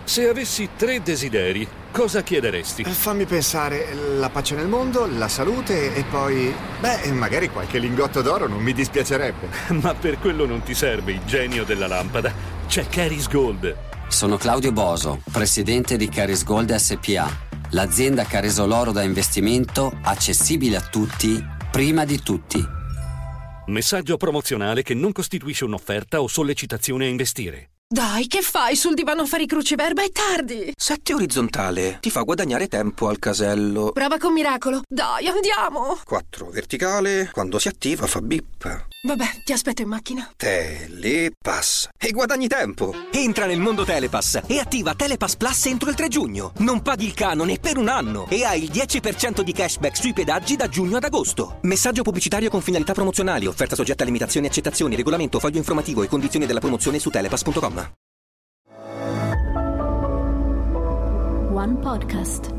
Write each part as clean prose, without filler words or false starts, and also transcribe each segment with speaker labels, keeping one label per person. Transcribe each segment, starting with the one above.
Speaker 1: Se avessi 3 desideri, cosa chiederesti?
Speaker 2: Fammi pensare, la pace nel mondo, la salute e poi... magari qualche lingotto d'oro non mi dispiacerebbe.
Speaker 1: Ma per quello non ti serve il genio della lampada. C'è Caris Gold.
Speaker 3: Sono Claudio Boso, presidente di Caris Gold SPA, l'azienda che ha reso l'oro da investimento accessibile a tutti, prima di tutti.
Speaker 1: Messaggio promozionale che non costituisce un'offerta o sollecitazione a investire.
Speaker 4: Dai, che fai sul divano a fare i cruciverba? È tardi!
Speaker 5: 7 orizzontale ti fa guadagnare tempo al casello.
Speaker 4: Prova con Miracolo. Dai, andiamo!
Speaker 5: 4 verticale, quando si attiva fa bip.
Speaker 4: Vabbè, ti aspetto in macchina.
Speaker 5: Telepass. E guadagni tempo.
Speaker 6: Entra nel mondo Telepass e attiva Telepass Plus entro il 3 giugno. Non paghi il canone per un anno e hai il 10% di cashback sui pedaggi da giugno ad agosto. Messaggio pubblicitario con finalità promozionali. Offerta soggetta a limitazioni e accettazioni. Regolamento, foglio informativo e condizioni della promozione su telepass.com.
Speaker 7: One Podcast.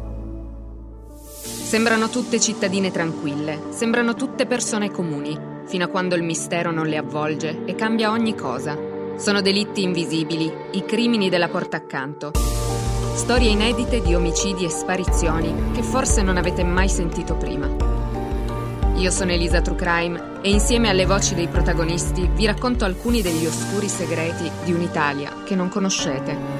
Speaker 8: Sembrano tutte cittadine tranquille, sembrano tutte persone comuni, fino a quando il mistero non le avvolge e cambia ogni cosa. Sono delitti invisibili, i crimini della porta accanto. Storie inedite di omicidi e sparizioni che forse non avete mai sentito prima. Io sono Elisa True Crime e insieme alle voci dei protagonisti vi racconto alcuni degli oscuri segreti di un'Italia che non conoscete.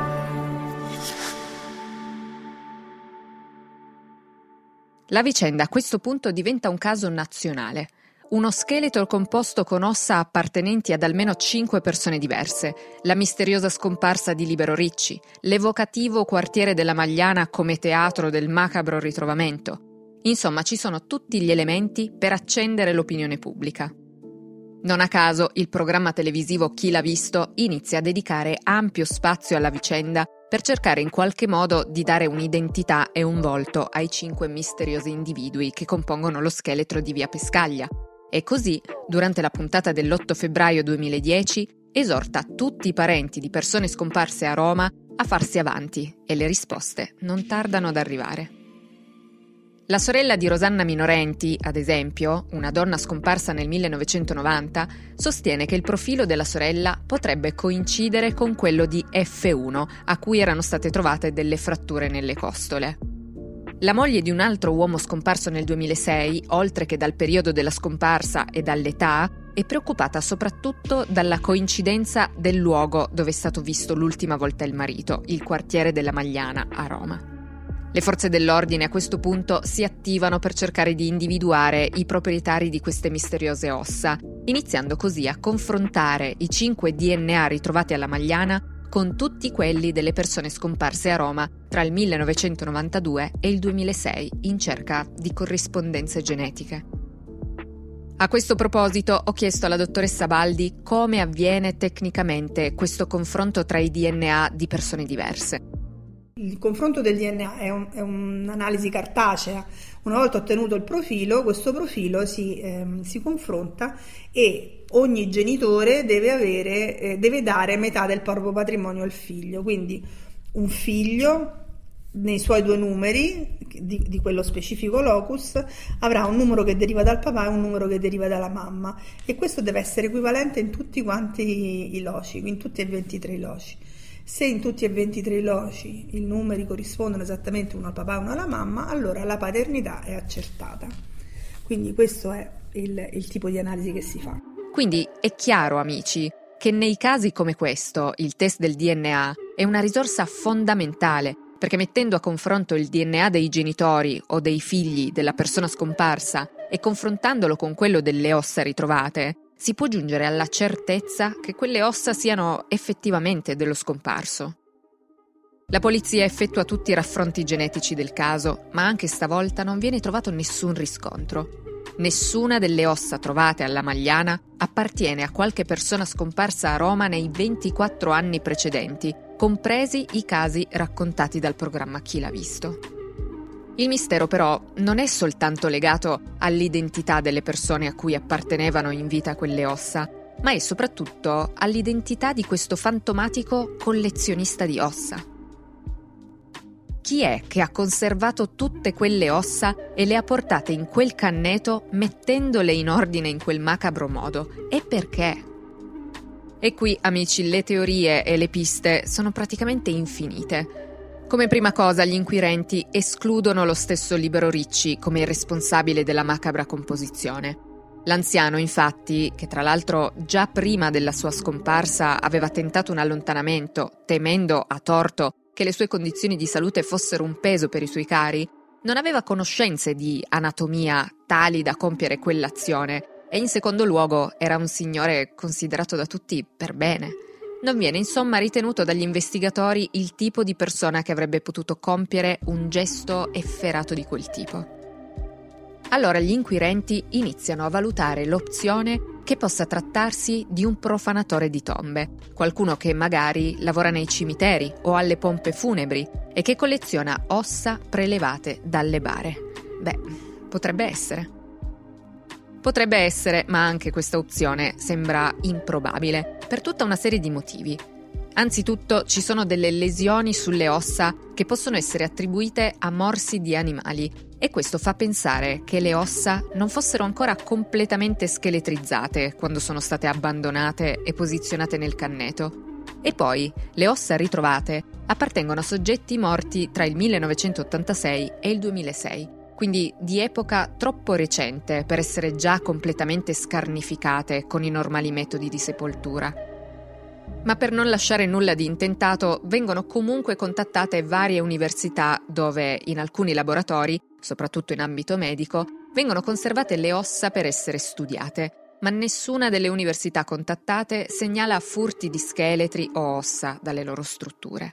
Speaker 8: La vicenda a questo punto diventa un caso nazionale. Uno scheletro composto con ossa appartenenti ad almeno 5 persone diverse, la misteriosa scomparsa di Libero Ricci, l'evocativo quartiere della Magliana come teatro del macabro ritrovamento. Insomma, ci sono tutti gli elementi per accendere l'opinione pubblica. Non a caso, il programma televisivo Chi l'ha visto inizia a dedicare ampio spazio alla vicenda per cercare in qualche modo di dare un'identità e un volto ai 5 misteriosi individui che compongono lo scheletro di Via Pescaglia. E così, durante la puntata dell'8 febbraio 2010, esorta tutti i parenti di persone scomparse a Roma a farsi avanti e le risposte non tardano ad arrivare. La sorella di Rosanna Minorenti, ad esempio, una donna scomparsa nel 1990, sostiene che il profilo della sorella potrebbe coincidere con quello di F1, a cui erano state trovate delle fratture nelle costole. La moglie di un altro uomo scomparso nel 2006, oltre che dal periodo della scomparsa e dall'età, è preoccupata soprattutto dalla coincidenza del luogo dove è stato visto l'ultima volta il marito, il quartiere della Magliana a Roma. Le forze dell'ordine a questo punto si attivano per cercare di individuare i proprietari di queste misteriose ossa, iniziando così a confrontare i 5 DNA ritrovati alla Magliana con tutti quelli delle persone scomparse a Roma tra il 1992 e il 2006 in cerca di corrispondenze genetiche. A questo proposito ho chiesto alla dottoressa Baldi come avviene tecnicamente questo confronto tra i DNA di persone diverse.
Speaker 9: Il confronto del DNA è un'analisi cartacea. Una volta ottenuto il profilo, questo profilo si confronta e ogni genitore deve dare metà del proprio patrimonio al figlio. Quindi un figlio nei suoi 2 numeri di quello specifico locus avrà un numero che deriva dal papà e un numero che deriva dalla mamma, e questo deve essere equivalente in tutti quanti i loci, in tutti e 23 i loci. Se in tutti e 23 i loci i numeri corrispondono esattamente uno al papà e uno alla mamma, allora la paternità è accertata. Quindi questo è il tipo di analisi che si fa.
Speaker 8: Quindi è chiaro, amici, che nei casi come questo il test del DNA è una risorsa fondamentale, perché mettendo a confronto il DNA dei genitori o dei figli della persona scomparsa e confrontandolo con quello delle ossa ritrovate, si può giungere alla certezza che quelle ossa siano effettivamente dello scomparso. La polizia effettua tutti i raffronti genetici del caso, ma anche stavolta non viene trovato nessun riscontro. Nessuna delle ossa trovate alla Magliana appartiene a qualche persona scomparsa a Roma nei 24 anni precedenti, compresi i casi raccontati dal programma Chi l'ha visto. Il mistero però non è soltanto legato all'identità delle persone a cui appartenevano in vita quelle ossa, ma è soprattutto all'identità di questo fantomatico collezionista di ossa. Chi è che ha conservato tutte quelle ossa e le ha portate in quel canneto mettendole in ordine in quel macabro modo? E perché? E qui, amici, le teorie e le piste sono praticamente infinite. Come prima cosa, gli inquirenti escludono lo stesso Libero Ricci come il responsabile della macabra composizione. L'anziano, infatti, che tra l'altro già prima della sua scomparsa aveva tentato un allontanamento, temendo a torto che le sue condizioni di salute fossero un peso per i suoi cari, non aveva conoscenze di anatomia tali da compiere quell'azione e in secondo luogo era un signore considerato da tutti per bene. Non viene insomma ritenuto dagli investigatori il tipo di persona che avrebbe potuto compiere un gesto efferato di quel tipo. Allora gli inquirenti iniziano a valutare l'opzione che possa trattarsi di un profanatore di tombe, qualcuno che magari lavora nei cimiteri o alle pompe funebri e che colleziona ossa prelevate dalle bare. Potrebbe essere. Potrebbe essere, ma anche questa opzione sembra improbabile, per tutta una serie di motivi. Anzitutto ci sono delle lesioni sulle ossa che possono essere attribuite a morsi di animali e questo fa pensare che le ossa non fossero ancora completamente scheletrizzate quando sono state abbandonate e posizionate nel canneto. E poi le ossa ritrovate appartengono a soggetti morti tra il 1986 e il 2006, quindi di epoca troppo recente per essere già completamente scarnificate con i normali metodi di sepoltura. Ma per non lasciare nulla di intentato, vengono comunque contattate varie università dove, in alcuni laboratori, soprattutto in ambito medico, vengono conservate le ossa per essere studiate, ma nessuna delle università contattate segnala furti di scheletri o ossa dalle loro strutture.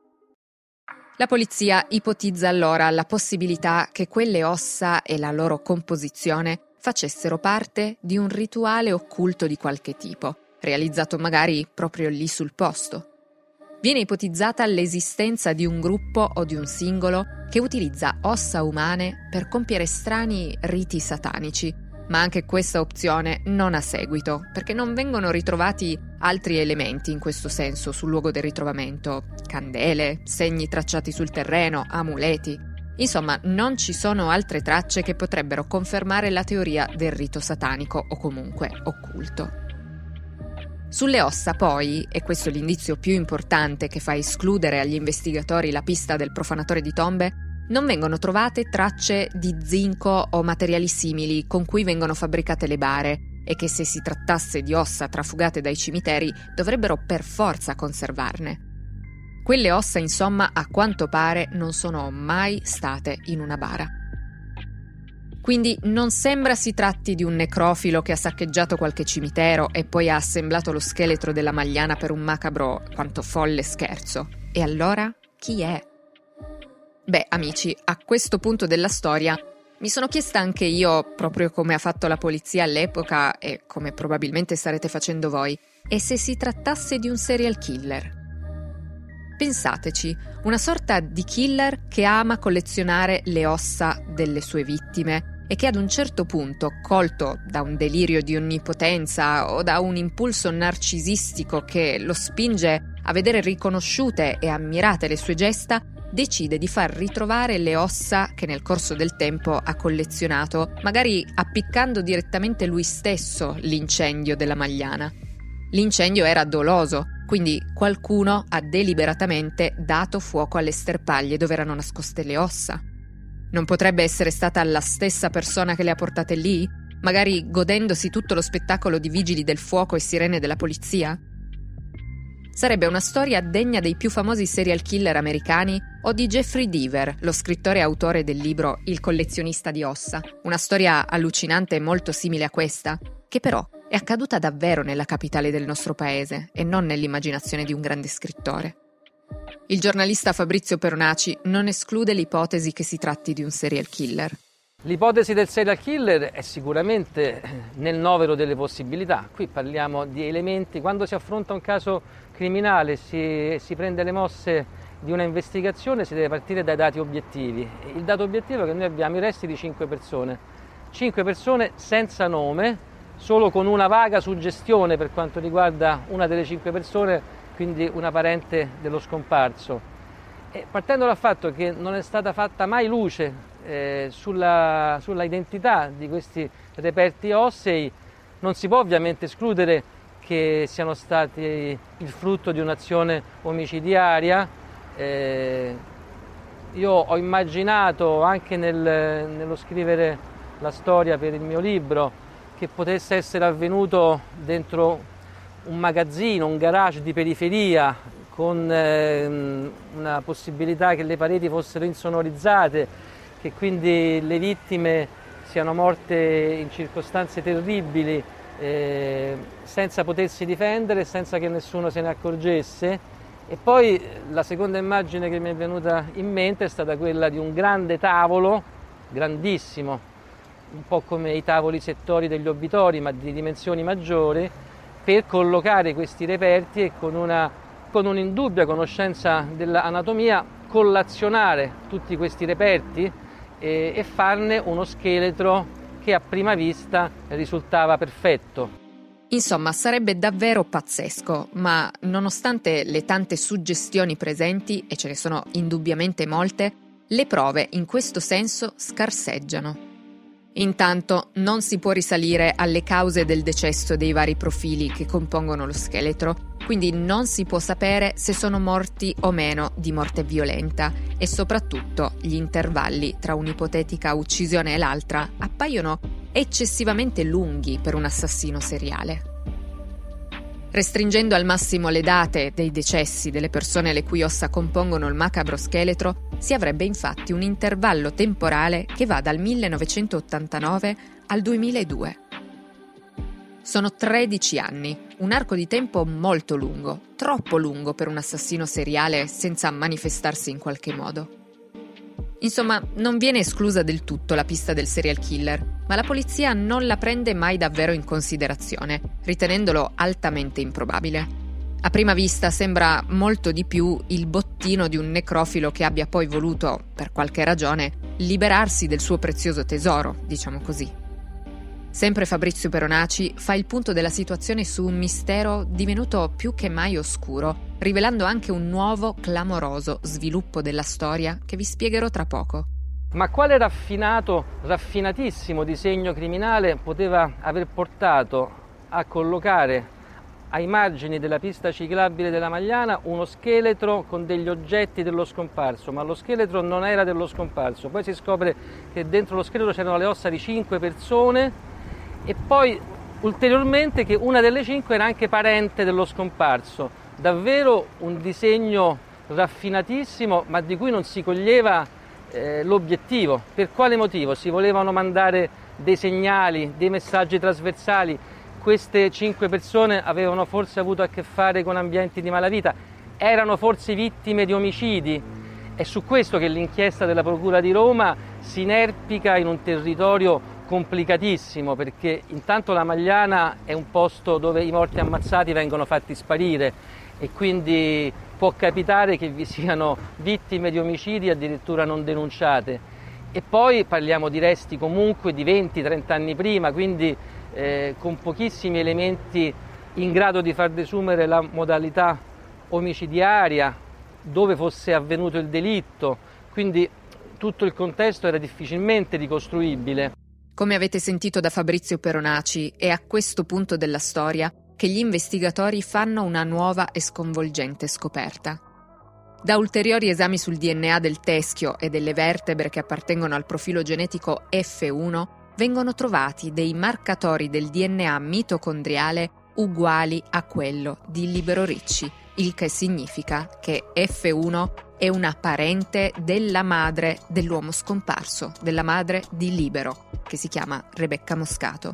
Speaker 8: La polizia ipotizza allora la possibilità che quelle ossa e la loro composizione facessero parte di un rituale occulto di qualche tipo, realizzato magari proprio lì sul posto. Viene ipotizzata l'esistenza di un gruppo o di un singolo che utilizza ossa umane per compiere strani riti satanici, ma anche questa opzione non ha seguito, perché non vengono ritrovati altri elementi in questo senso sul luogo del ritrovamento: candele, segni tracciati sul terreno, amuleti. Insomma, non ci sono altre tracce che potrebbero confermare la teoria del rito satanico o comunque occulto. Sulle ossa poi, e questo è l'indizio più importante che fa escludere agli investigatori la pista del profanatore di tombe, non vengono trovate tracce di zinco o materiali simili con cui vengono fabbricate le bare e che, se si trattasse di ossa trafugate dai cimiteri, dovrebbero per forza conservarne. Quelle ossa, insomma, a quanto pare non sono mai state in una bara. Quindi non sembra si tratti di un necrofilo che ha saccheggiato qualche cimitero e poi ha assemblato lo scheletro della Magliana per un macabro quanto folle scherzo. E allora chi è? Amici, a questo punto della storia mi sono chiesta anche io, proprio come ha fatto la polizia all'epoca e come probabilmente starete facendo voi, e se si trattasse di un serial killer? Pensateci, una sorta di killer che ama collezionare le ossa delle sue vittime e che ad un certo punto, colto da un delirio di onnipotenza o da un impulso narcisistico che lo spinge a vedere riconosciute e ammirate le sue gesta, decide di far ritrovare le ossa che nel corso del tempo ha collezionato, magari appiccando direttamente lui stesso l'incendio della Magliana. L'incendio era doloso, quindi qualcuno ha deliberatamente dato fuoco alle sterpaglie dove erano nascoste le ossa. Non potrebbe essere stata la stessa persona che le ha portate lì, magari godendosi tutto lo spettacolo di vigili del fuoco e sirene della polizia? Sarebbe una storia degna dei più famosi serial killer americani o di Jeffrey Deaver, lo scrittore e autore del libro Il collezionista di ossa. Una storia allucinante e molto simile a questa, che però è accaduta davvero nella capitale del nostro paese e non nell'immaginazione di un grande scrittore. Il giornalista Fabrizio Peronaci non esclude l'ipotesi che si tratti di un serial killer.
Speaker 10: L'ipotesi del serial killer è sicuramente nel novero delle possibilità. Qui parliamo di elementi, quando si affronta un caso criminale, si prende le mosse di una investigazione, si deve partire dai dati obiettivi. Il dato obiettivo è che noi abbiamo i resti di 5 persone. 5 persone senza nome, solo con una vaga suggestione per quanto riguarda una delle 5 persone, quindi una parente dello scomparso. E partendo dal fatto che non è stata fatta mai luce sulla identità di questi reperti ossei, non si può ovviamente escludere che siano stati il frutto di un'azione omicidiaria. Io ho immaginato anche nello scrivere la storia per il mio libro che potesse essere avvenuto dentro un magazzino, un garage di periferia, con una possibilità che le pareti fossero insonorizzate, che quindi le vittime siano morte in circostanze terribili, senza potersi difendere, senza che nessuno se ne accorgesse. E poi la seconda immagine che mi è venuta in mente è stata quella di un grande tavolo, grandissimo, un po' come i tavoli settori degli obitori, ma di dimensioni maggiori, per collocare questi reperti e con un'indubbia conoscenza dell'anatomia collazionare tutti questi reperti e farne uno scheletro che a prima vista risultava perfetto.
Speaker 8: Insomma, sarebbe davvero pazzesco, ma nonostante le tante suggestioni presenti, e ce ne sono indubbiamente molte, le prove in questo senso scarseggiano. Intanto non si può risalire alle cause del decesso dei vari profili che compongono lo scheletro, quindi non si può sapere se sono morti o meno di morte violenta e soprattutto gli intervalli tra un'ipotetica uccisione e l'altra appaiono eccessivamente lunghi per un assassino seriale. Restringendo al massimo le date dei decessi delle persone le cui ossa compongono il macabro scheletro, si avrebbe infatti un intervallo temporale che va dal 1989 al 2002. Sono 13 anni, un arco di tempo molto lungo, troppo lungo per un assassino seriale senza manifestarsi in qualche modo. Insomma, non viene esclusa del tutto la pista del serial killer, ma la polizia non la prende mai davvero in considerazione, ritenendolo altamente improbabile. A prima vista sembra molto di più il bottino di un necrofilo che abbia poi voluto, per qualche ragione, liberarsi del suo prezioso tesoro, diciamo così. Sempre Fabrizio Peronaci fa il punto della situazione su un mistero divenuto più che mai oscuro, rivelando anche un nuovo, clamoroso sviluppo della storia che vi spiegherò tra poco.
Speaker 10: Ma quale raffinatissimo disegno criminale poteva aver portato a collocare ai margini della pista ciclabile della Magliana uno scheletro con degli oggetti dello scomparso, ma lo scheletro non era dello scomparso. Poi si scopre che dentro lo scheletro c'erano le ossa di 5 persone e poi ulteriormente che una delle 5 era anche parente dello scomparso. Davvero un disegno raffinatissimo, ma di cui non si coglieva l'obiettivo. Per quale motivo? Si volevano mandare dei segnali, dei messaggi trasversali. Queste 5 persone avevano forse avuto a che fare con ambienti di malavita, erano forse vittime di omicidi. È su questo che l'inchiesta della Procura di Roma si inerpica in un territorio complicatissimo, perché intanto la Magliana è un posto dove i morti ammazzati vengono fatti sparire e quindi può capitare che vi siano vittime di omicidi addirittura non denunciate. E poi parliamo di resti comunque di 20-30 anni prima, quindi con pochissimi elementi in grado di far desumere la modalità omicidiaria, dove fosse avvenuto il delitto, quindi tutto il contesto era difficilmente ricostruibile.
Speaker 8: Come avete sentito da Fabrizio Peronaci, è a questo punto della storia che gli investigatori fanno una nuova e sconvolgente scoperta. Da ulteriori esami sul DNA del teschio e delle vertebre che appartengono al profilo genetico F1, vengono trovati dei marcatori del DNA mitocondriale uguali a quello di Libero Ricci, il che significa che F1 è una parente della madre dell'uomo scomparso, della madre di Libero, che si chiama Rebecca Moscato.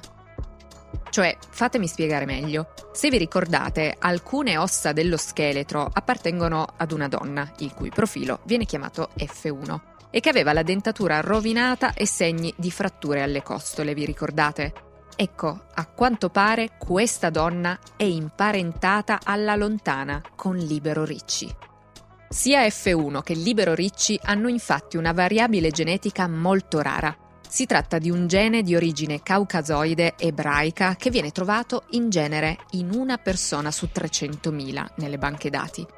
Speaker 8: Cioè, fatemi spiegare meglio. Se vi ricordate, alcune ossa dello scheletro appartengono ad una donna, il cui profilo viene chiamato F1, e che aveva la dentatura rovinata e segni di fratture alle costole, vi ricordate? Ecco, a quanto pare questa donna è imparentata alla lontana con Libero Ricci. Sia F1 che Libero Ricci hanno infatti una variabile genetica molto rara. Si tratta di un gene di origine caucasoide ebraica che viene trovato in genere in una persona su 300.000 nelle banche dati.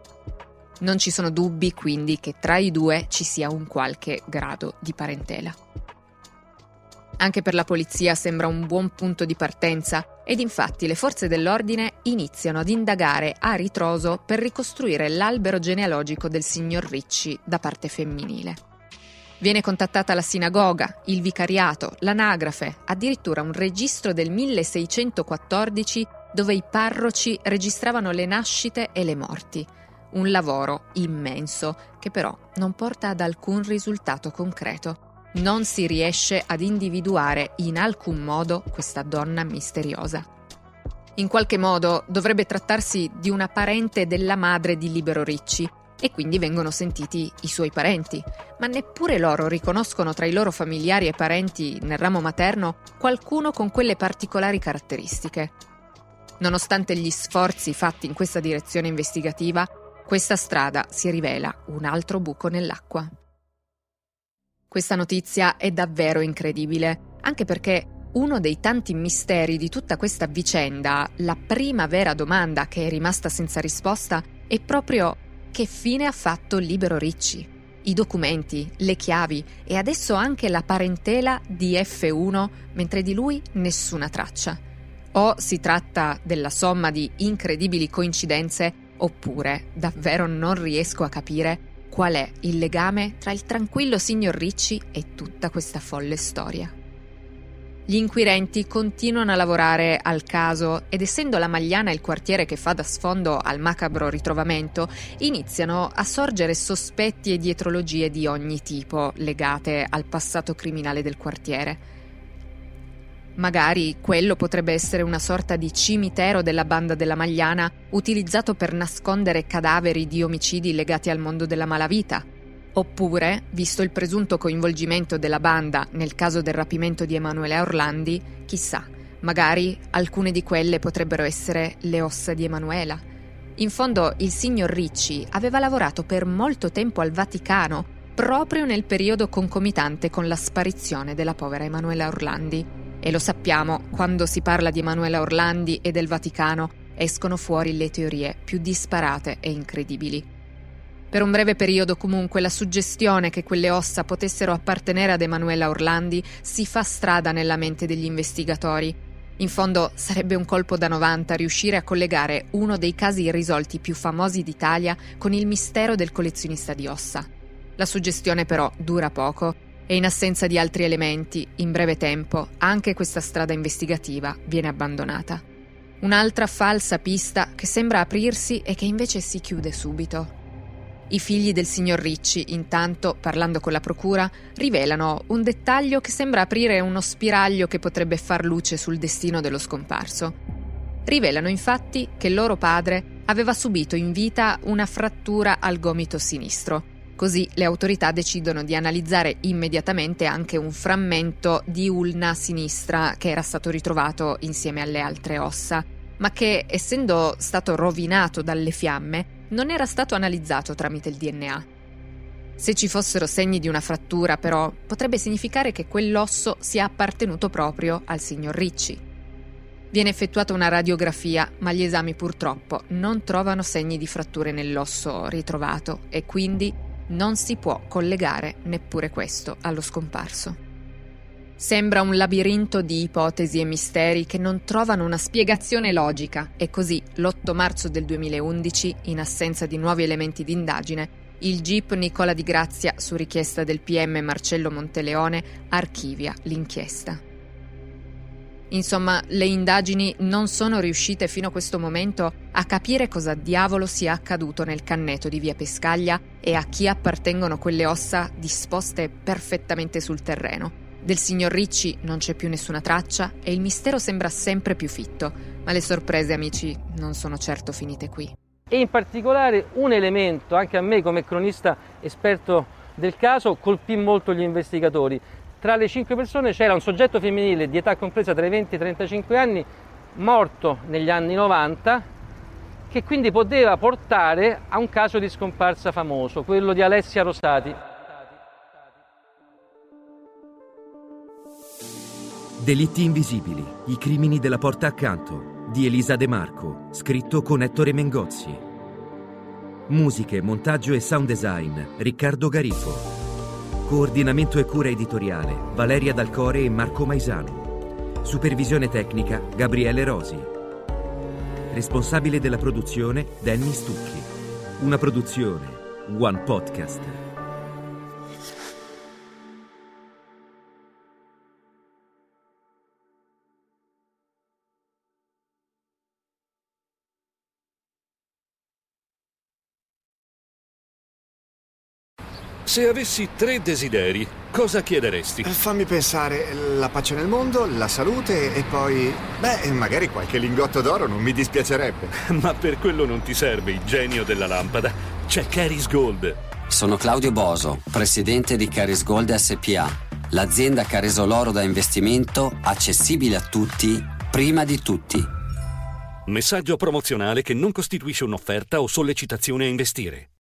Speaker 8: Non ci sono dubbi quindi che tra i due ci sia un qualche grado di parentela. Anche per la polizia sembra un buon punto di partenza Ed infatti le forze dell'ordine iniziano ad indagare a ritroso per ricostruire l'albero genealogico del signor Ricci da parte femminile. Viene contattata la sinagoga, il vicariato, l'anagrafe, addirittura un registro del 1614 dove i parroci registravano le nascite e le morti. Un lavoro immenso che però non porta ad alcun risultato concreto. Non si riesce ad individuare in alcun modo questa donna misteriosa. In qualche modo dovrebbe trattarsi di una parente della madre di Libero Ricci e quindi vengono sentiti i suoi parenti, ma neppure loro riconoscono tra i loro familiari e parenti nel ramo materno qualcuno con quelle particolari caratteristiche. Nonostante gli sforzi fatti in questa direzione investigativa, questa strada si rivela un altro buco nell'acqua. Questa notizia è davvero incredibile, anche perché uno dei tanti misteri di tutta questa vicenda, la prima vera domanda che è rimasta senza risposta, è proprio che fine ha fatto Libero Ricci? I documenti, le chiavi e adesso anche la parentela di F1, mentre di lui nessuna traccia. O si tratta della somma di incredibili coincidenze, oppure davvero non riesco a capire qual è il legame tra il tranquillo signor Ricci e tutta questa folle storia. Gli inquirenti continuano a lavorare al caso ed essendo la Magliana il quartiere che fa da sfondo al macabro ritrovamento, iniziano a sorgere sospetti e dietrologie di ogni tipo legate al passato criminale del quartiere. Magari quello potrebbe essere una sorta di cimitero della banda della Magliana utilizzato per nascondere cadaveri di omicidi legati al mondo della malavita. Oppure, visto il presunto coinvolgimento della banda nel caso del rapimento di Emanuela Orlandi, chissà, magari alcune di quelle potrebbero essere le ossa di Emanuela. In fondo, il signor Ricci aveva lavorato per molto tempo al Vaticano, proprio nel periodo concomitante con la sparizione della povera Emanuela Orlandi. E lo sappiamo, quando si parla di Emanuela Orlandi e del Vaticano, escono fuori le teorie più disparate e incredibili. Per un breve periodo comunque la suggestione che quelle ossa potessero appartenere ad Emanuela Orlandi si fa strada nella mente degli investigatori. In fondo sarebbe un colpo da 90 riuscire a collegare uno dei casi irrisolti più famosi d'Italia con il mistero del collezionista di ossa. La suggestione però dura poco e in assenza di altri elementi, in breve tempo, anche questa strada investigativa viene abbandonata. Un'altra falsa pista che sembra aprirsi e che invece si chiude subito. I figli del signor Ricci, intanto, parlando con la procura, rivelano un dettaglio che sembra aprire uno spiraglio che potrebbe far luce sul destino dello scomparso. Rivelano infatti che loro padre aveva subito in vita una frattura al gomito sinistro. Così le autorità decidono di analizzare immediatamente anche un frammento di ulna sinistra che era stato ritrovato insieme alle altre ossa, ma che, essendo stato rovinato dalle fiamme, non era stato analizzato tramite il DNA. Se ci fossero segni di una frattura, però, potrebbe significare che quell'osso sia appartenuto proprio al signor Ricci. Viene effettuata una radiografia, ma gli esami purtroppo non trovano segni di fratture nell'osso ritrovato e quindi non si può collegare neppure questo allo scomparso. Sembra un labirinto di ipotesi e misteri che non trovano una spiegazione logica e così l'8 marzo del 2011, in assenza di nuovi elementi di indagine, il GIP Nicola Di Grazia, su richiesta del PM Marcello Monteleone, archivia l'inchiesta. Insomma, le indagini non sono riuscite fino a questo momento a capire cosa diavolo sia accaduto nel canneto di via Pescaglia e a chi appartengono quelle ossa disposte perfettamente sul terreno. Del signor Ricci non c'è più nessuna traccia e il mistero sembra sempre più fitto, ma le sorprese, amici, non sono certo finite qui.
Speaker 10: E in particolare un elemento, anche a me come cronista esperto del caso, colpì molto gli investigatori. Tra le 5 persone c'era un soggetto femminile di età compresa tra i 20 e i 35 anni, morto negli anni 90, che quindi poteva portare a un caso di scomparsa famoso, quello di Alessia Rosati.
Speaker 11: Delitti invisibili, i crimini della porta accanto, di Elisa De Marco, scritto con Ettore Mengozzi. Musiche, montaggio e sound design, Riccardo Garifo. Coordinamento e cura editoriale, Valeria Dalcore e Marco Maisano. Supervisione tecnica Gabriele Rosi. Responsabile della produzione Danny Stucchi. Una produzione One Podcast.
Speaker 1: Se avessi 3 desideri, cosa chiederesti?
Speaker 2: Fammi pensare, la pace nel mondo, la salute e poi... magari qualche lingotto d'oro non mi dispiacerebbe.
Speaker 1: Ma per quello non ti serve il genio della lampada. C'è Caris Gold.
Speaker 3: Sono Claudio Boso, presidente di Caris Gold SPA, l'azienda che ha reso l'oro da investimento accessibile a tutti, prima di tutti.
Speaker 1: Messaggio promozionale che non costituisce un'offerta o sollecitazione a investire.